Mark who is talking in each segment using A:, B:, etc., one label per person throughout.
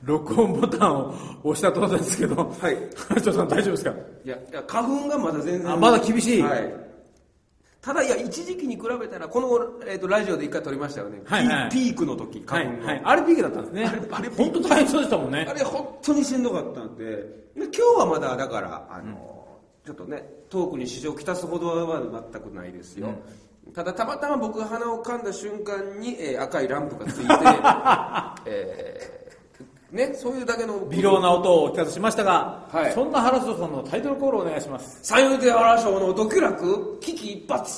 A: 録音ボタンを押したところですけど、
B: はい。
A: 花鳥さん大丈夫ですか？
B: いや、花粉がまだ全然。
A: まだ厳しい。
B: はい。ただ、いや、一時期に比べたら、この、ラジオで一回撮りましたよね。
A: はいはい、
B: ピークの時、
A: 花粉の。はいはい。あれピークだったんですね。あれ本当大変そうでしたもんね。
B: あれ本当にしんどかったんで、今日はまだ、だから、ちょっとね、遠くに支障をきたすほどは全くないですよ。ただ、たまたま僕が鼻を噛んだ瞬間に、赤いランプがついて、ね、そういうだけの
A: 微量な音をお聞かせしましたが、
B: はい、
A: そんな原田さんのタイトルコールをお願いします。
B: 三遊亭原賞のドキュラク危機一髪。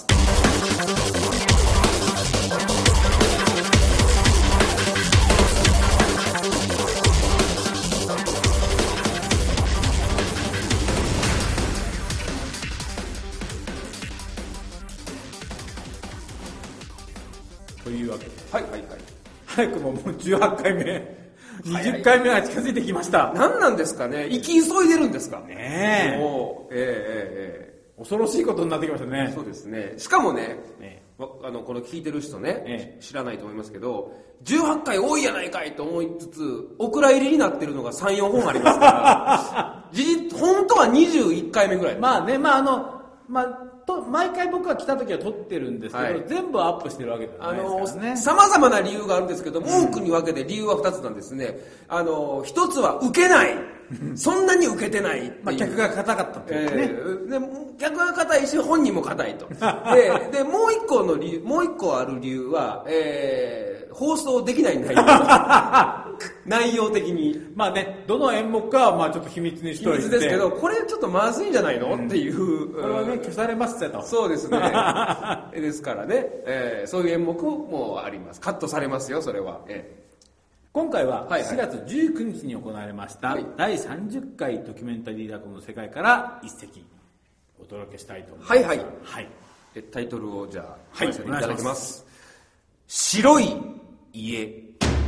A: というわけで、
B: はいはいはい、
A: 早くももう18回目20回目が近づいてきました。
B: 何なんですかね、生き急いでるんですか
A: ね。
B: もう
A: 恐ろしいことになってきましたね。
B: そうですね。しかもね、この聞いてる人ね、知らないと思いますけど、18回多いやないかいと思いつつ、お蔵入りになってるのが3、4本ありますから本当は21回目ぐらいです。
A: まあね、毎回僕が来た時は撮ってるんですけど、はい、全部アップしてるわけじゃないですからね。
B: 様々な理由があるんですけども、多くに分けて理由は2つなんですね。一つは受けない。そんなに受けてないっていう。
A: 客が硬かったっていうね。
B: で客が硬いし、本人も硬いと。で、もう一個ある理由は、放送できない内容。内容的に。
A: まあね、どの演目かはちょっと秘密にしといて。
B: 秘密ですけど、これちょっとまずいんじゃないの、っていう。
A: これはね、消されますと。
B: そうですね。ですからね、そういう演目もあります。カットされますよ、それは。
A: 今回は4月19日に行われました、
B: はい、
A: 第30回ドキュメンタリー落語の世界から一席お届けしたいと思います。
B: はいはい。
A: はい、
B: タイトルをじゃあ、
A: はい、
B: いただきます。白い家。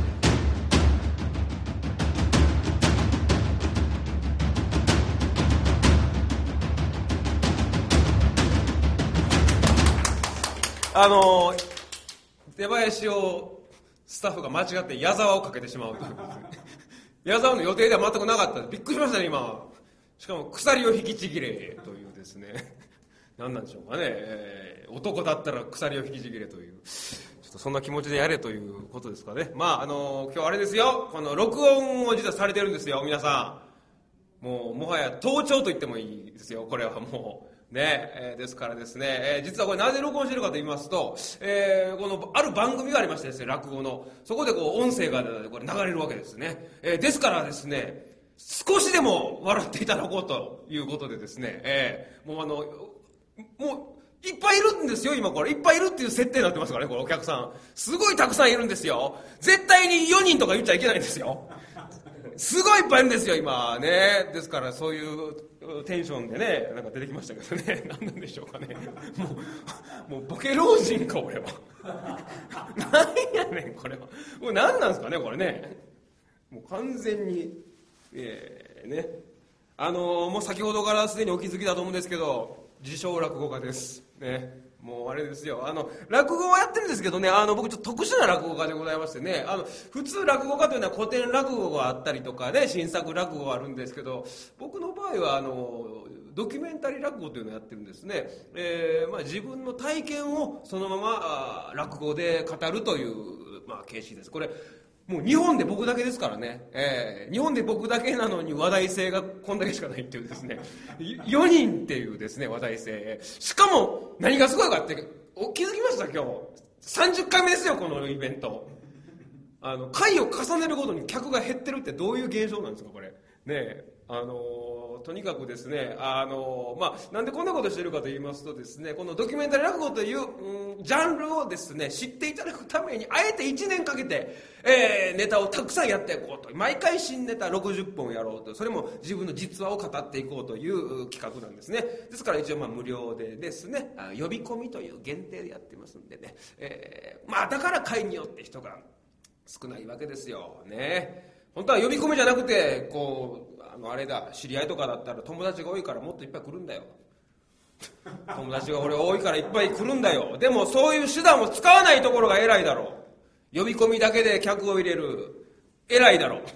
B: 出囃子をスタッフが間違って矢沢をかけてしまうという矢沢の予定では全くなかった。びっくりしましたね、今。しかも鎖を引きちぎれというですね何なんでしょうかね、男だったら鎖を引きちぎれという、ちょっとそんな気持ちでやれということですかね。今日あれですよ、この録音を実はされてるんですよ、皆さん。もはや盗聴と言ってもいいですよ、これはもうね。ですからですね、実はこれなぜ録音してるかと言いますと、このある番組がありましてですね、落語の、そこで音声がこれ流れるわけですね。ですからですね、少しでも笑っていただこうということでですね、もういっぱいいるんですよ、今これ。いっぱいいるっていう設定になってますからね、これお客さん。すごいたくさんいるんですよ。絶対に4人とか言っちゃいけないんですよ。すごいいっぱいいるんですよ、今ね。ですからそういうテンションでね、なんか出てきましたけどね。何なんでしょうかね。もうボケ老人か、俺は。何やねん、これは。もう何なんですかね、これね。もう完全に、ね。もう先ほどからすでにお気づきだと思うんですけど、自称落語家です。ね。もうあれですよ、落語はやってるんですけどね、僕ちょっと特殊な落語家でございましてね、普通落語家というのは古典落語があったりとかね、新作落語があるんですけど、僕の場合はドキュメンタリー落語というのをやってるんですね。自分の体験をそのまま落語で語るという、形式です。これもう日本で僕だけですからね、日本で僕だけなのに話題性がこんだけしかないっていうですね、4人っていうですね、話題性。しかも何がすごいかって気づきました。今日30回目ですよ、このイベント。回を重ねるごとに客が減ってるってどういう現象なんですか、これね。とにかくですね、なんでこんなことしてるかと言いますとですね、このドキュメンタリー落語という、ジャンルをですね、知っていただくために、あえて1年かけて、ネタをたくさんやっていこうと。毎回新ネタ60本やろうと。それも自分の実話を語っていこうという企画なんですね。ですから一応無料でですね、呼び込みという限定でやってますんでね、だから会によって人が少ないわけですよね。本当は呼び込みじゃなくて、あれだ、知り合いとかだったら友達が多いからもっといっぱい来るんだよ。友達が俺多いからいっぱい来るんだよ。でもそういう手段を使わないところが偉いだろう。呼び込みだけで客を入れる、偉いだろう。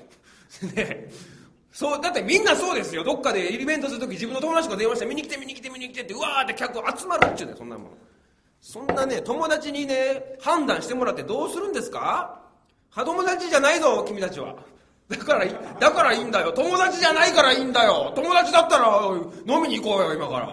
B: ね、そうだってみんなそうですよ。どっかでイベントするとき自分の友達が電話して見に来てってうわーって客集まるっちゅうねん。そんなもん、そんなね友達にね判断してもらってどうするんですか。友達じゃないぞ君たちは。だからいいんだよ。友達じゃないからいいんだよ。友達だったら飲みに行こうよ今から。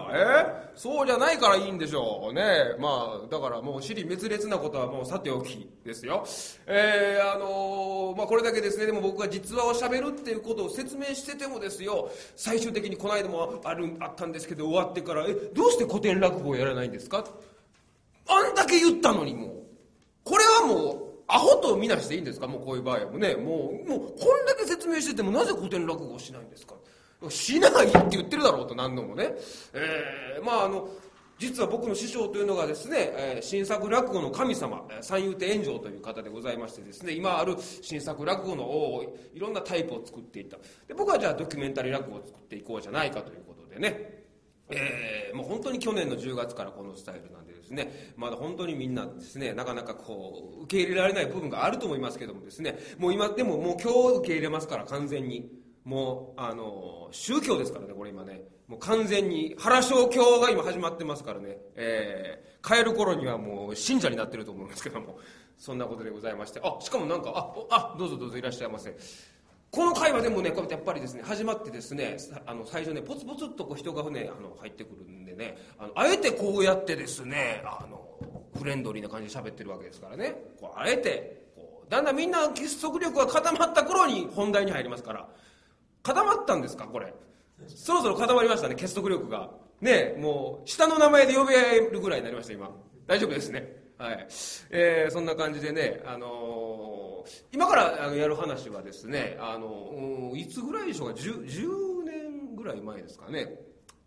B: そうじゃないからいいんでしょうね。まあだからもう尻滅裂なことはもうさておきですよ。まあこれだけですね。でも僕が実話をしゃべるっていうことを説明しててもですよ、最終的にこの間もあったんですけど、終わってからどうして古典落語をやらないんですか。あんだけ言ったのに、もうこれはもうアホとみなしていいんですか。もうこういう場合はね、もうこんだけ説明しててもなぜ古典落語をしないんですか。しないって言ってるだろうと何度もね。まあ実は僕の師匠というのがですね、新作落語の神様三遊亭円城という方でございましてですね、今ある新作落語のいろんなタイプを作っていった。で僕はじゃあドキュメンタリー落語を作っていこうじゃないかということでね、もう本当に去年の10月からこのスタイルなんでですね、まだ本当にみんなですねなかなかこう受け入れられない部分があると思いますけどもですね、もう今でももう今日受け入れますから、完全にもう宗教ですからね、これ今ねもう完全に原正教が今始まってますからね、帰る頃にはもう信者になってると思うんですけども、そんなことでございまして、しかもなんかどうぞどうぞいらっしゃいませ。この会話でもね、こうやってやっぱりですね始まってですね、最初ねポツポツっとこう人がね入ってくるんでね、あえてこうやってですねフレンドリーな感じで喋ってるわけですからね、こうあえてこうだんだんみんな結束力が固まった頃に本題に入りますから。固まったんですかこれ。そろそろ固まりましたね、結束力がね。もう下の名前で呼び合えるぐらいになりました今。大丈夫ですね。はい。そんな感じでね、今からやる話はですね、いつぐらいでしょうか。10年ぐらい前ですかね。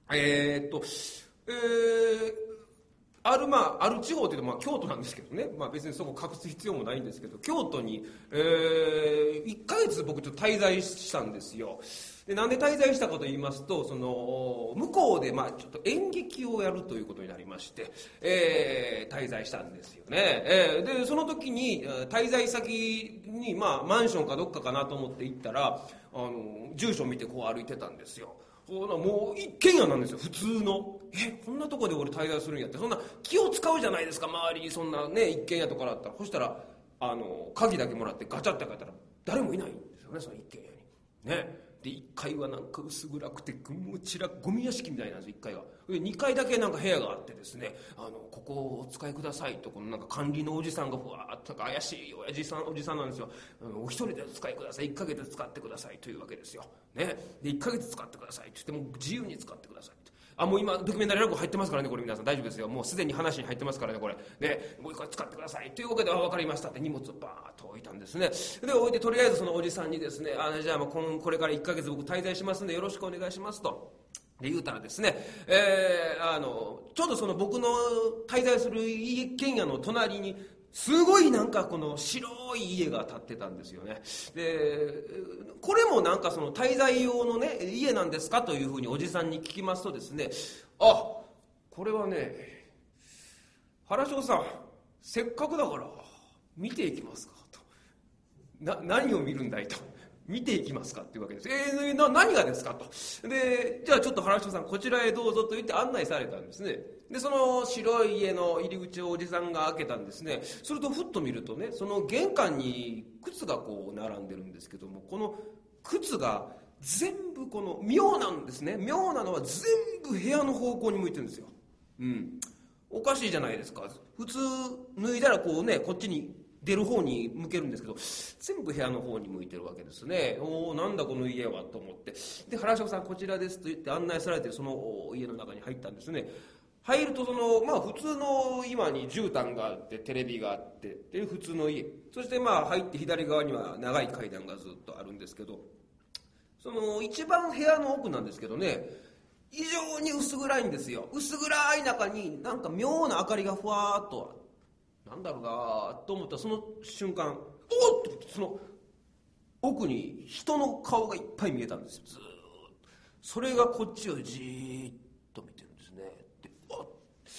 B: ある地方というと京都なんですけどね、別にそこ隠す必要もないんですけど、京都に、1ヶ月僕ちょっと滞在したんですよ。でなんで滞在したかと言いますと、その向こうでちょっと演劇をやるということになりまして、滞在したんですよね。でその時に滞在先に、マンションかどっかかなと思って行ったら、住所見てこう歩いてたんですよ。もう一軒家なんですよ、普通の。こんなとこで俺滞在するんやって、そんな気を使うじゃないですか、周りにそんなね一軒家とかだったら。そしたら鍵だけもらってガチャって開けたら誰もいないんですよね、その一軒家にね。で1階はなんか薄暗くてゴミ屋敷みたいなんですよ、1階は。で2階だけなんか部屋があってですね、ここをお使いくださいと、このなんか管理のおじさんがふわーっと怪しいおじさんなんですよ。お一人でお使いください、1ヶ月使ってくださいというわけですよ、ね。で1ヶ月使ってくださいって言っても自由に使ってくださいと。もう今ドキュメンタリー落語入ってますからね、これ皆さん大丈夫ですよ。もうすでに話に入ってますからね、これね。もう一回使ってくださいというわけで、分かりましたって荷物をバーッと置いたんですね。で置いて、とりあえずそのおじさんにですね、じゃあこれから1ヶ月僕滞在しますんでよろしくお願いしますとで言うたらですね、ちょうどその僕の滞在する一軒家の隣にすごいなんかこの白い家が建ってたんですよね。でこれもなんかその滞在用のね家なんですかというふうにおじさんに聞きますとですね、これはね原正さんせっかくだから見ていきますかと。何を見るんだいと。見ていきますかっていうわけです。何がですかと。でじゃあちょっと原正さんこちらへどうぞと言って案内されたんですね。でその白い家の入り口をおじさんが開けたんですね。するとふっと見るとね、その玄関に靴がこう並んでるんですけども、この靴が全部この妙なんですね。妙なのは全部部屋の方向に向いてるんですよ。おかしいじゃないですか。普通脱いだらこうねこっちに出る方に向けるんですけど、全部部屋の方に向いてるわけですね。なんだこの家はと思って、で原正さんこちらですと言って案内されてその家の中に入ったんですね。入るとその普通の今に絨毯があってテレビがあってっていう普通の家、そして入って左側には長い階段がずっとあるんですけど、その一番部屋の奥なんですけどね、異常に薄暗いんですよ。薄暗い中になんか妙な明かりがふわーっと、なんだろうなと思ったらその瞬間、おっとその奥に人の顔がいっぱい見えたんですよ。ずーっとそれがこっちをじーっと見てるんですね。で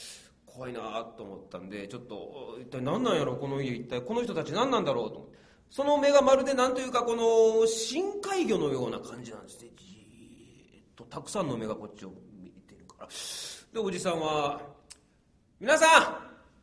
B: 怖いなと思ったんで、ちょっと一体何なんやろこの家、一体この人たち何なんだろうと思って、 その目がまるでなんというかこの深海魚のような感じなんですね。じーっとたくさんの目がこっちを見てるから。でおじさんは「皆さん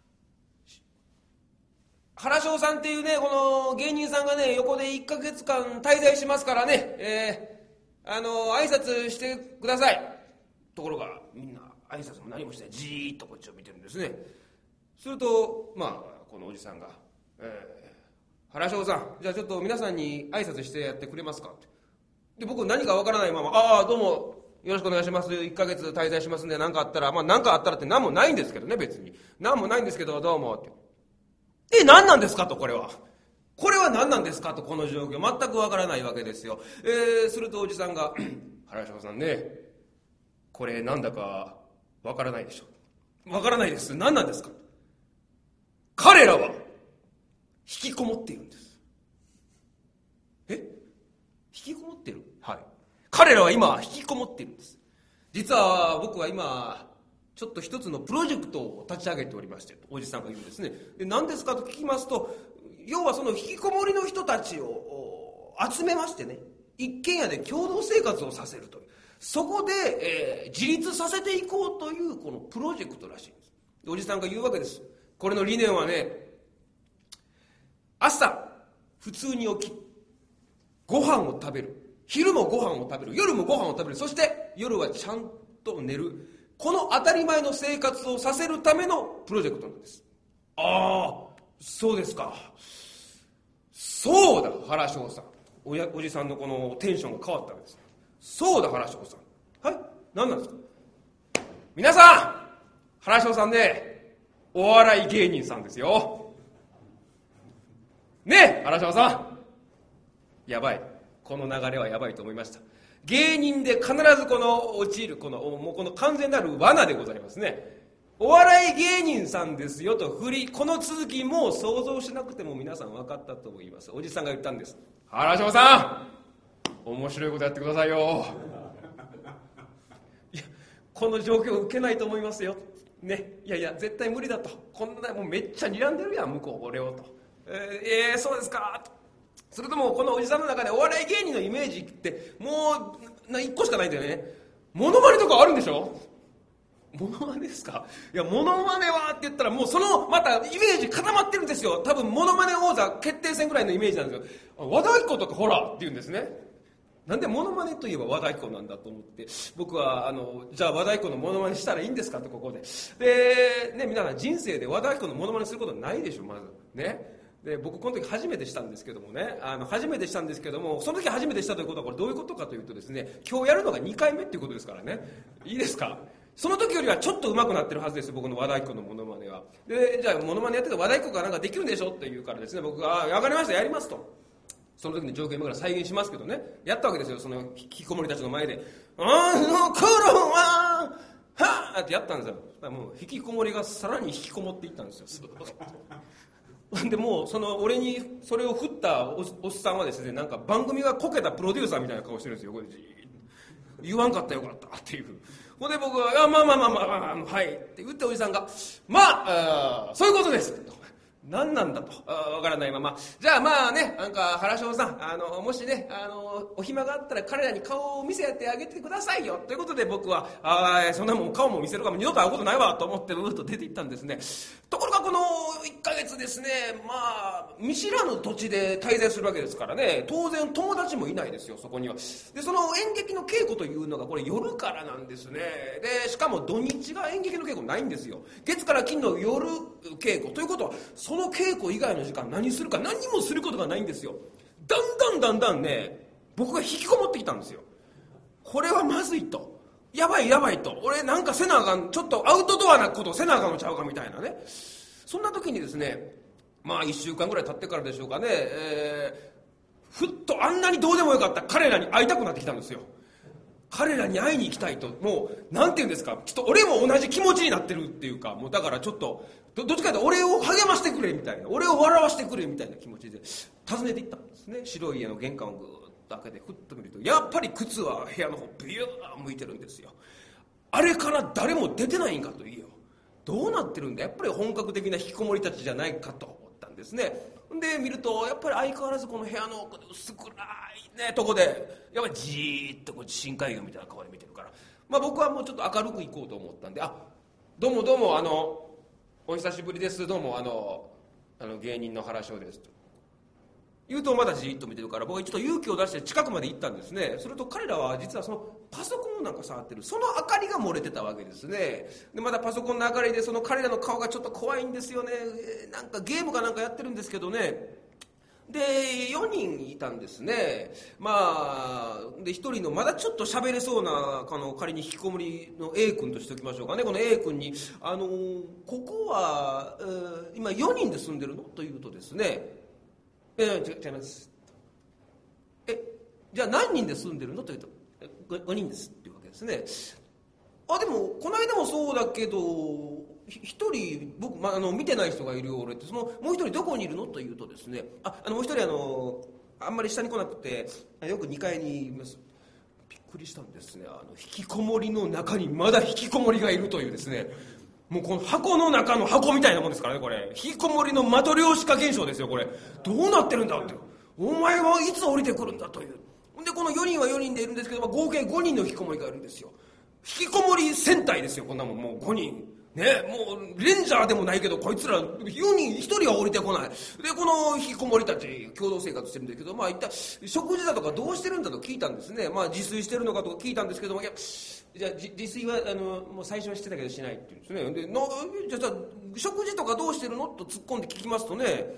B: 原翔さんっていうねこの芸人さんがね横で1ヶ月間滞在しますからね、挨拶してください」。ところがみんな挨拶も何もしてないじーっとこっちを見てるんですね。するとこのおじさんが原翔さんじゃあちょっと皆さんに挨拶してやってくれますかって。で僕何かわからないまま「ああどうもよろしくお願いします1ヶ月滞在しますんで何かあったら」何かあったらって何もないんですけどね、別に何もないんですけどどうもって。何なんですかと、これは何なんですかと、この状況全くわからないわけですよ。するとおじさんが「原翔さんねこれなんだかわからないでしょ。わからないです。何なんですか。彼らは引きこもっているんです。引きこもってる。はい、彼らは今引きこもっているんです。実は僕は今ちょっと一つのプロジェクトを立ち上げておりまして、おじさんが言うんですね。で何ですかと聞きますと、要はその引きこもりの人たちを集めましてね、一軒家で共同生活をさせるという、そこで、自立させていこうというこのプロジェクトらしいんです。でおじさんが言うわけです。これの理念はね、朝普通に起きご飯を食べる、昼もご飯を食べる、夜もご飯を食べる、そして夜はちゃんと寝る、この当たり前の生活をさせるためのプロジェクトなんです。ああそうですか。そうだ原翔さん、おじさんのこのテンションが変わったわけです。そうだ原翔さん、はい何なんですか。皆さん原翔さんねお笑い芸人さんですよねえ。原翔さんやばい、この流れはやばいと思いました。芸人で必ずこの陥るこの完全なる罠でございますね。お笑い芸人さんですよと振り、この続きもう想像しなくても皆さん分かったと思います。おじさんが言ったんです。原翔さん面白いことやってくださいよ。いやこの状況受けないと思いますよね。いや絶対無理だと、こんなもうめっちゃ睨んでるやん向こう俺をと。そうですかと。それともこのおじさんの中でお笑い芸人のイメージってもう1個しかないんだよね。モノマネとかあるんでしょ。モノマネですか。いやモノマネはって言ったらもうそのまたイメージ固まってるんですよ。多分モノマネ王座決定戦ぐらいのイメージなんですよ。和田アキ子とかほらって言うんですね。なんでモノマネといえば和田アキ子なんだと思って、僕はじゃあ和田アキ子のモノマネしたらいいんですかってここでね、皆さん人生で和田アキ子のモノマネすることないでしょまずね。で僕この時初めてしたんですけどもね、初めてしたんですけども、その時初めてしたということはこれどういうことかというとですね、今日やるのが2回目っていうことですからね。いいですか。その時よりはちょっと上手くなってるはずです、僕の和田アキ子のモノマネは。でじゃあモノマネやってて和田アキ子がなんかできるんでしょって言うからですね、僕が分かりましたやりますと。その時の状況今から再現しますけどね、やったわけですよ。その引きこもりたちの前で「あの頃ははあ」ってやったんですよ。だからもう引きこもりがさらに引きこもっていったんですよ。でもう俺にそれを振ったおっさんはですね、なんか番組がこけたプロデューサーみたいな顔してるんですよ。これ言わんかったらよかったっていう。ほんで僕は「まあはい」って言って、おじさんが「そういうことです」と。何なんだとわからないまま、じゃあまあね、なんか原翔さんもしねお暇があったら彼らに顔を見せてあげてくださいよということで、僕はそんなもん顔も見せるかも二度と会うことないわと思ってブーッと出て行ったんですね。ところがこの1ヶ月ですね、見知らぬ土地で滞在するわけですからね、当然友達もいないですよそこには。でその演劇の稽古というのがこれ夜からなんですね。でしかも土日が演劇の稽古ないんですよ。月から金の夜稽古ということは、その稽古以外の時間何するか、何もすることがないんですよ。だんだんね僕が引きこもってきたんですよ。これはまずいと、やばいと、俺なんかせなあかん、ちょっとアウトドアなことをせなあかんのちゃうかみたいなね。そんな時にですね、1週間ぐらい経ってからでしょうかね、ふっとあんなにどうでもよかった彼らに会いたくなってきたんですよ。彼らに会いに行きたいと、もうなんて言うんですか、ちょっと俺も同じ気持ちになってるっていうか、もうだからちょっとどっちかというと俺を励ましてくれみたいな、俺を笑わしてくれみたいな気持ちで訪ねていったんですね。白い家の玄関をぐーっと開けてふっと見ると、やっぱり靴は部屋の方ビュー向いてるんですよ。あれから誰も出てないんかといいよ、どうなってるんだ、やっぱり本格的な引きこもりたちじゃないかと思ったんですね。 で見るとやっぱり相変わらずこの部屋の奥で薄暗いねとこでやっぱりじーっとこう深海魚みたいな顔で見てるから、僕はもうちょっと明るく行こうと思ったんで、どうもお久しぶりです、どうも芸人の原翔ですと言うと、まだじーっと見てるから、僕はちょっと勇気を出して近くまで行ったんですね。すると彼らは実はそのパソコンなんか触ってる、その明かりが漏れてたわけですね。でまだパソコンの明かりでその彼らの顔がちょっと怖いんですよね。なんかゲームかなんかやってるんですけどね。で4人いたんですね。で1人のまだちょっと喋れそうな仮に引きこもりの A 君としておきましょうかね。この A 君にここは、今4人で住んでるのと言うとですね、違います。じゃあ何人で住んでるのと言うと5人ですっていうわけですね。でもこの間もそうだけど一人僕、見てない人がいるよ俺って、そのもう一人どこにいるのと言うとですね、もう一人あんまり下に来なくてよく2階にいます。びっくりしたんですね。引きこもりの中にまだ引きこもりがいるというですね、もうこの箱の中の箱みたいなもんですからね。これ引きこもりのマトリョーシカ現象ですよ。これどうなってるんだって、お前はいつ降りてくるんだという。でこの4人は4人でいるんですけど、合計5人の引きこもりがいるんですよ。引きこもり戦隊ですよ、こんなもん。もう5人ね、もうレンジャーでもないけどこいつら4人1人は降りてこない。でこの引きこもりたち共同生活してるんですけど、一体食事だとかどうしてるんだと聞いたんですね。自炊してるのかとか聞いたんですけども、いやじゃあ自炊はもう最初はしてたけどしないって言うんですね。でじゃあ食事とかどうしてるのと突っ込んで聞きますとね、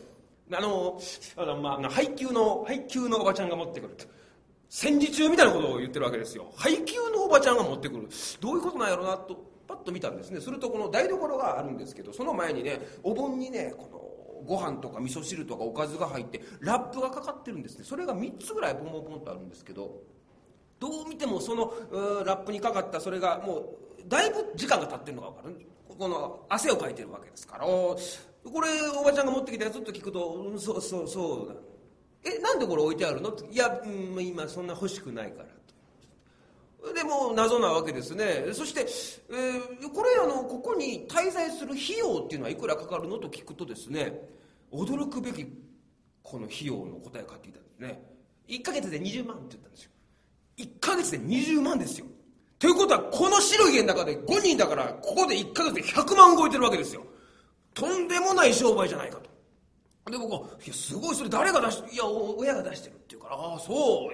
B: 配給のおばちゃんが持ってくると、戦時中みたいなことを言ってるわけですよ。配給のおばちゃんが持ってくる、どういうことなんやろうなとパッと見たんですね。するとこの台所があるんですけど、その前にねお盆にねこのご飯とか味噌汁とかおかずが入ってラップがかかってるんですね。それが3つぐらいポンポンとあるんですけど、どう見てもそのラップにかかったそれがもうだいぶ時間が経ってるのが分かる。この汗をかいてるわけですから、これおばちゃんが持ってきたやつと聞くと、そうだ、なんでこれ置いてあるのって、いや、今そんな欲しくないからと。でも謎なわけですね。そして、これここに滞在する費用っていうのはいくらかかるのと聞くとですね、驚くべきこの費用の答えを書いていたんですね。1ヶ月で20万って言ったんですよ。1ヶ月で20万ですよ。ということはこの白い家の中で5人だから、ここで1ヶ月で100万動いてるわけですよ。とんでもない商売じゃないかと。で僕は「いやすごい、それ誰が出してる？いや親が出してる」って言うから「そう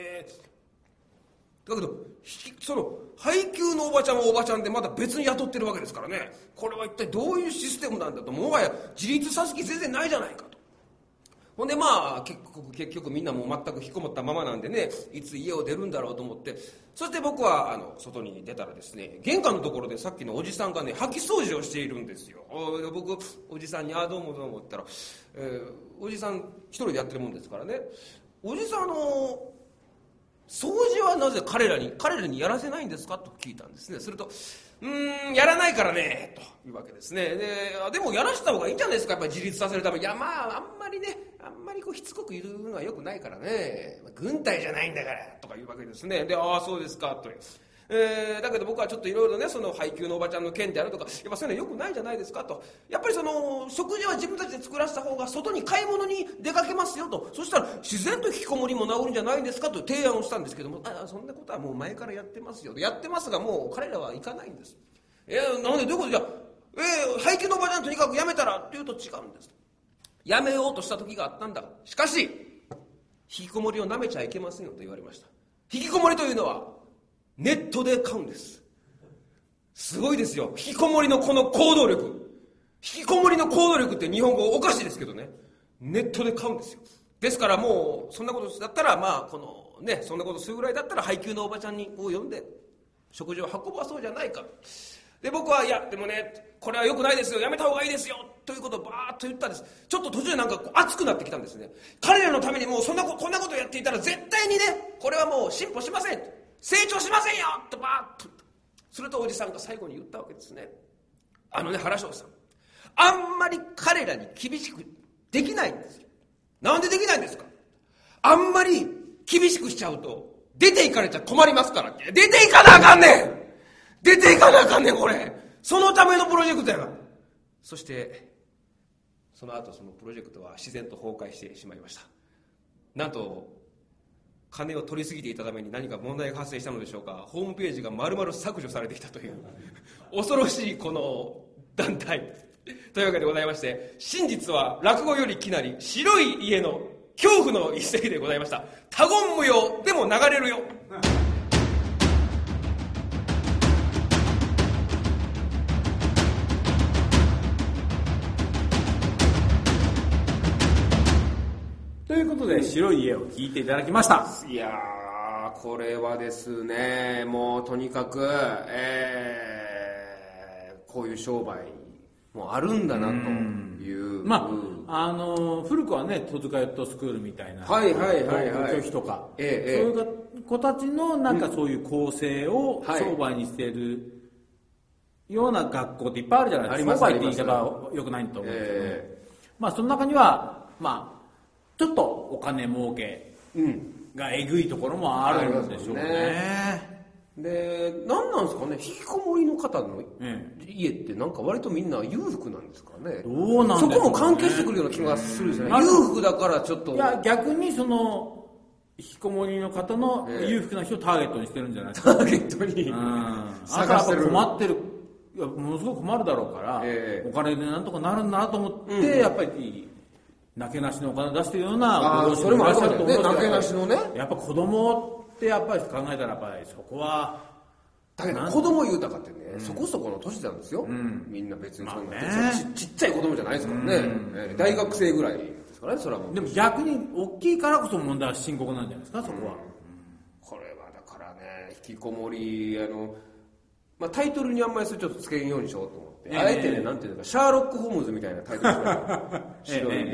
B: だけどその配給のおばちゃんはおばちゃんでまだ別に雇ってるわけですからね、これは一体どういうシステムなんだと、もはや自立さす気全然ないじゃないかと。ほんで結局みんなもう全く引きこもったままなんでね、いつ家を出るんだろうと思って、そして僕は外に出たらですね、玄関のところでさっきのおじさんがね掃き掃除をしているんですよ。僕おじさんに「どうもどうも」って言ったら、おじさん一人でやってるもんですからね、おじさん掃除はなぜ彼らにやらせないんですかと聞いたんですね。するとやらないからねというわけですね。でもやらせた方がいいんじゃないですか、やっぱり自立させるために。いやあんまりこうしつこく言うのはよくないからね、軍隊じゃないんだからとかいうわけですね。でそうですかと。だけど僕はちょっといろいろね、その配給のおばちゃんの件であるとか、やっぱそういうのよくないじゃないですかと。やっぱりその食事は自分たちで作らせた方が外に買い物に出かけますよと。そしたら自然と引きこもりも治るんじゃないですかと提案をしたんですけども、そんなことはもう前からやってますよ。やってますがもう彼らは行かないんです。なんでどういうことじゃ、配給のおばちゃんとにかくやめたらっていうと違うんです。やめようとした時があったんだ。しかし引きこもりをなめちゃいけませんよと言われました。引きこもりというのはネットで買うんです。すごいですよ、引きこもりのこの行動力。引きこもりの行動力って日本語おかしいですけどね、ネットで買うんですよ。ですからもうそんなことだったらそんなことするぐらいだったら配給のおばちゃんを呼んで食事を運ばそうじゃないか。で僕はいやでもねこれは良くないですよ、やめた方がいいですよということをバーッと言ったんです。ちょっと途中でなんか熱くなってきたんですね。彼らのためにもうこんなことやっていたら絶対にねこれはもう進歩しません、成長しませんよとバーッと。するとおじさんが最後に言ったわけですね。原翔さん、あんまり彼らに厳しくできないんですよ。なんでできないんですか。あんまり厳しくしちゃうと出て行かれちゃ困りますからって。出て行かなあかんねん、これそのためのプロジェクトやから。そしてその後そのプロジェクトは自然と崩壊してしまいました。なんと金を取りすぎていたために何か問題が発生したのでしょうか、ホームページが丸々削除されてきたという恐ろしいこの団体というわけでございまして、真実は落語よりきなり白い家の恐怖の一席でございました。他言無用でも流れるよ。
A: ということで白い家を聞いていただきました。
B: いやー、これはですね、もうとにかく、こういう商売もあるんだなという、
A: 古くはね戸塚ヨットスクールみたいな拒否とか、そういう子たちのなんかそういう構成を商売にしているような学校っていっぱいあるじゃないですか。商売って言い方は良くないと思うんですけど、その中にはちょっとお金儲けがえぐいところもあるんでしょうね。
B: で、何なんですかね、引きこもりの方の家ってなんか割とみんな裕福なんですかね。
A: どうなんでしょうね。
B: そこも関係してくるような気がするんですよね。裕福だからちょっと。
A: いや、逆にその引きこもりの方の裕福な人をターゲットにしてるんじゃないですか。
B: ターゲットに
A: 探してる。困ってる、いやものすごく困るだろうから、お金でなんとかなるんだなと思って、やっぱりなけなしのお金出してるような
B: それもあるかもね。なけなしのね、
A: やっぱ子供ってやっぱり考えたらやっぱりそこは
B: だけど子供豊かってね、そこそこの年なんですよ、みんな別にそんな、ちっちゃい子供じゃないですからね、大学生ぐらいですからね。それはもう
A: でも逆に大きいからこそ問題は深刻なんじゃないですか、そこは。
B: これはだからね、引きこもりタイトルにあんまりそれちょっとつけんようにしようと思って、あえてね、なんていうのか、シャーロック・ホームズみたいなタイトルにしました白い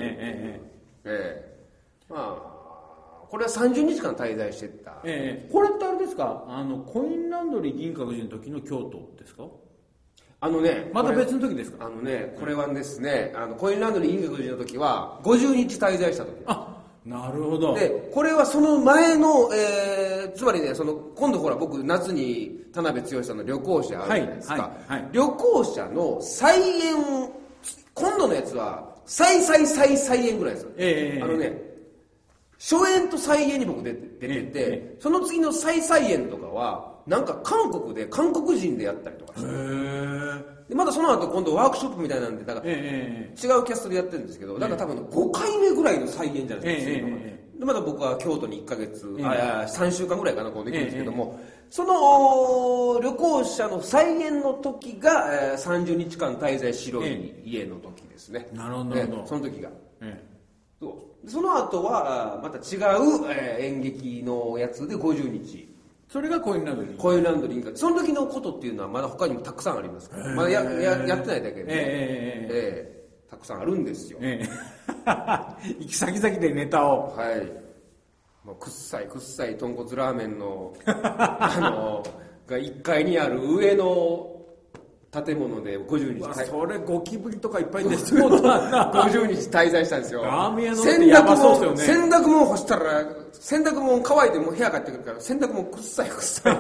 B: これは30日間滞在してた、
A: これってあれですか、コインランドリー銀閣寺の時の京都ですか。また別の時ですか。
B: これはですね、コインランドリー銀閣寺の時は50日滞在した時。
A: なるほど。
B: でこれはその前の、つまりね、今度ほら僕夏に田辺剛さんの旅行者あるじゃないですか、旅行者の再演、今度のやつは再演ぐらいですよ。初演と再演に僕出てて、その次の再演とかはなんか韓国で韓国人でやったりとかして、でまたその後今度ワークショップみたいなんで、だから違うキャストでやってるんですけど、だから多分5回目ぐらいの再演じゃないですか。でまた僕は京都に1ヶ月、3週間ぐらいかな、こうできるんですけども、その旅行者の再演の時が30日間滞在白い家の時ですね。
A: なるほど、
B: その時が。その後はまた違う演劇のやつで50日。
A: それがコインランドリー。
B: コインランドリー。その時のことっていうのはまだ他にもたくさんありますから、まだやってないだけで、たくさんあるんですよ。
A: 行き先々でネタを。
B: もうくっさい豚骨ラーメンのが1階にある上の建物で50日。
A: それゴキブリとかいっぱい出そうだな。
B: 50日滞在したんですよ。
A: ラーメン屋のってやばそうですよね。
B: 洗濯物干したら洗濯物乾いてもう部屋帰ってくるから洗濯物くっさい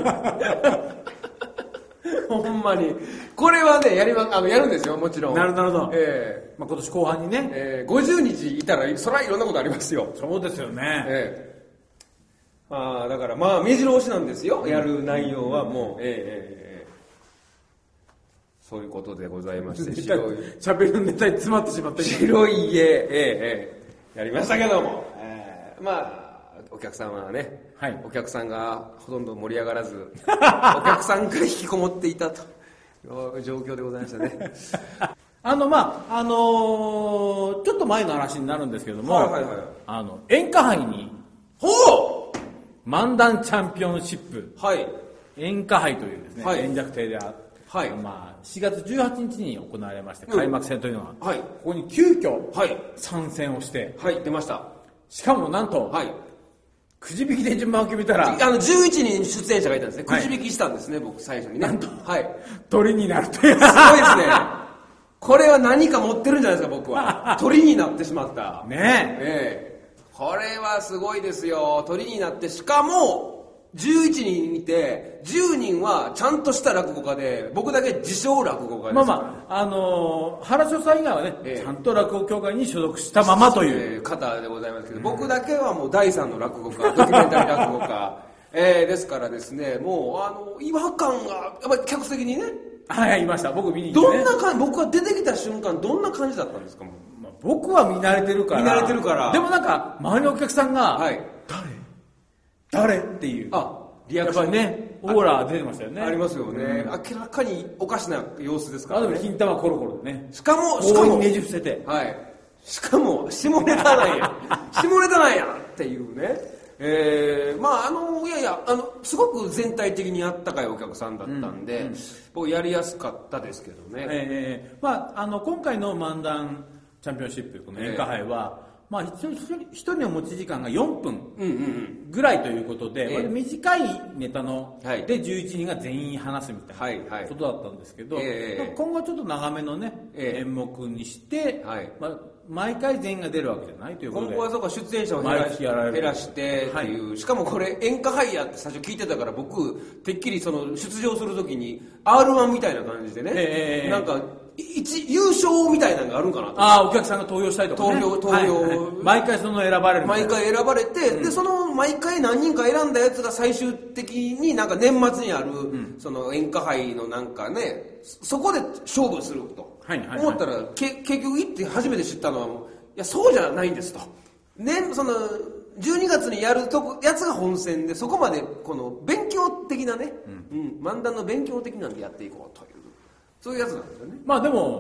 B: ほんまにこれはねやるんですよ、もちろん。
A: なるほど。今年後半にね、
B: 50日いたらそりゃいろんなことありますよ。
A: そうですよね。
B: だから目白押しなんですよ、やる内容はもう。そういうことでございまして、
A: 喋るネタに詰まってしまった
B: 白い家、やりましたけども、お客さんはね、お客さんがほとんど盛り上がらずお客さんが引きこもっていたという状況でございましたね。
A: ちょっと前の話になるんですけども、演歌杯に漫談チャンピオンシップ、演歌杯というですね、演者亭で4月18日に行われまして、開幕戦というのは、ここに急遽参戦をして、
B: 出ました。
A: しかもなんと、くじ引きで順番を決めたら
B: 11人出演者がいたんですね。くじ引きしたんですね、僕最初にね。
A: なんと、鳥になるという。
B: すごいですね。これは何か持ってるんじゃないですか、僕は。鳥になってしまった。
A: ねえ。
B: これはすごいですよ。鳥になって、しかも
C: 11人いて10人はちゃんとした落語家で、僕だけ自称落語家です。
A: 原所さん以外はね、ちゃんと落語協会に所属したままという、
C: 方でございますけど、僕だけはもう第三の落語家、ドキュメンタリー落語家ですからですね、もう違和感がやっぱり客席にね、
A: はい、いました。僕見に行って、ね、
C: どんな感じ、僕が出てきた瞬間どんな感じだったんですか？
A: 僕は見慣れてるから。でもなんか周りのお客さんが、はい、誰っていう、
C: リアクション
A: やっぱりね、オーラ出てましたよね。
C: ありますよね、明らかにおかしな様子ですからね。
A: でも金玉コロコロでね、
C: しかも
A: ねじ伏せて、
C: はい、しかも下ネタなんやっていうね。いやすごく全体的にあったかいお客さんだったんで、僕やりやすかったですけどね。
A: 今回の漫談チャンピオンシップ、この演歌杯は、一人の持ち時間が4分ぐらいということで、短いネタの、で11人が全員話すみたいなことだったんですけど、今後ちょっと長めのね、演目にして、毎回全員が出るわけじゃないということで、
C: 今後はそうか、出演者を減らしてっていう、しかもこれ演歌杯やって最初聞いてたから、僕てっきりその出場するときに R1 みたいな感じでね、なんか優勝みたいなのがあるんかなと。
A: お客さんが投票したりとかね、
C: 投票、
A: 毎回その選ばれる、
C: 毎回選ばれて、でその毎回何人か選んだやつが最終的になんか年末にある、その演歌杯のなんかね、そこで勝負すると思ったら、結局行って初めて知ったのは、いやそうじゃないんですと、その12月にやるやつが本戦で、そこまでこの勉強的なね、漫談の勉強的なんでやっていこうという、そういうやつなんですよね。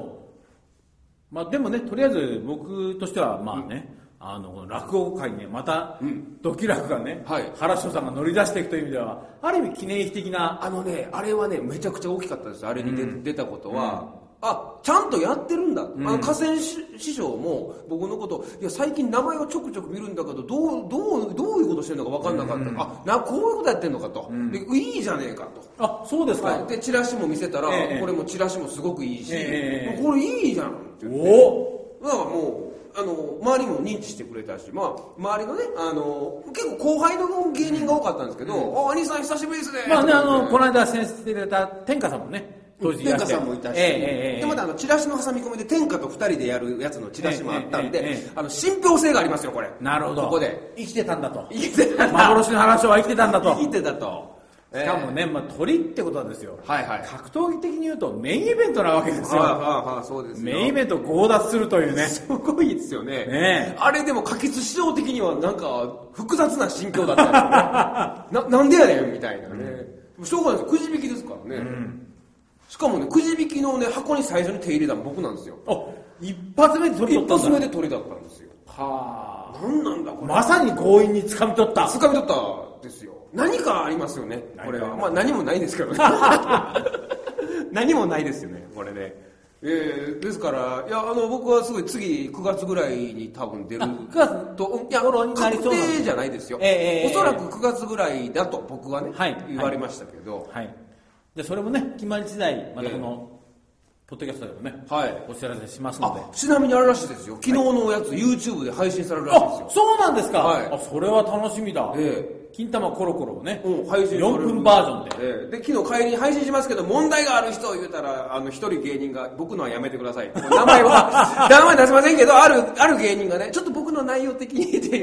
A: でもね、とりあえず僕としては落語界にね、またドキ楽がね、原所さんが乗り出していくという意味では、ある意味記念碑的な、
C: あれはねめちゃくちゃ大きかったです。あれに出たことは、ちゃんとやってるんだ。河川師匠も僕のこと、いや最近名前をちょくちょく見るんだけど、どういうことしてるのか分かんなかった。こういうことやってんのかと。でいいじゃねえかと。
A: そうですか。
C: でチラシも見せたら、これもチラシもすごくいいし、これいいじゃんって言って。だからもう周りも認知してくれたし、周りのね、結構後輩の芸人が多かったんですけど、兄さん久しぶりですね。
A: この間先生で出た天下さんもね、
C: 天下さんもいたし、でまたチラシの挟み込みで天下と2人でやるやつのチラシもあったんで、信憑性がありますよこれ。
A: なるほど。
C: ここで
A: 生きてたんだと。
C: 幻
A: の話は生きてたんだと。
C: 生きてたと。
A: しかもね、鳥ってことはですよ、格闘技的に言うとメインイベントなわけですよ。
C: そうですよ。
A: メインイベントを強奪するというね。
C: すごいですよね。あれでも可決師匠的にはなんか複雑な心境だったんですよね。なんでやねんみたいなね。しょうがないです。くじ引きですからね。しかもね、くじ引きのね箱に最初に手入れたの僕なんですよ。
A: 一発目で取りだったんだ。
C: 一発目で取りだったんですよ。何なんだこれ。
A: まさに強引に掴み取った。
C: 掴み取ったですよ。何かありますよねこれは。何もないですけどね。何もないですよねこれね。ですから僕はすごい次9月ぐらいに多分出る
A: 9月
C: と、いや確定じゃないですよ。おそらく9月ぐらいだと僕はね、言われましたけど、
A: でそれもね決まり次第またこのポッドキャストでもね、お知らせしますので。
C: ちなみにあるらしいですよ。昨日のやつ YouTube で配信されるらしいですよ。
A: そうなんですか。それは楽しみだ。金玉コロコロをね、
C: 配信
A: 4分バージョ
C: ンで。で昨日帰りに配信しますけど、問題がある人を言うたら一人芸人が、僕のはやめてください、名前出せませんけど、ある芸人がね、ちょっと僕の内容的にっていう、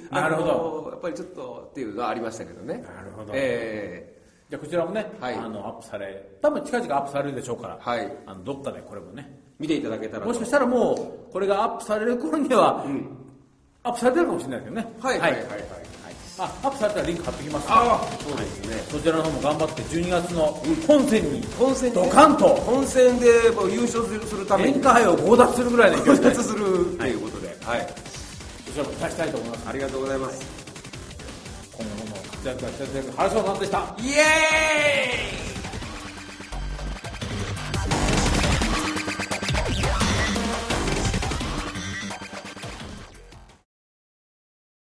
A: なるほど、
C: やっぱりちょっとっていうのはありましたけどね。
A: なるほど。じゃあこちらもね、アップされ、多分近々アップされるでしょうから、どっかでこれもね
C: 見ていただけたら。
A: もしかしたらもうこれがアップされる頃には、アップされてるかもしれないですよね。アップされたらリンク貼ってきますので、
C: そうですね。
A: そちらの方も頑張って12月の本戦にドカンと
C: 本戦で優勝するために
A: 演歌杯を強奪するぐらいの
C: 強奪するということで、
A: そちらも期待したいと思います。
C: ありがとうございます。
A: 今後の活躍が期待される原島さんでした。
C: イエーイ。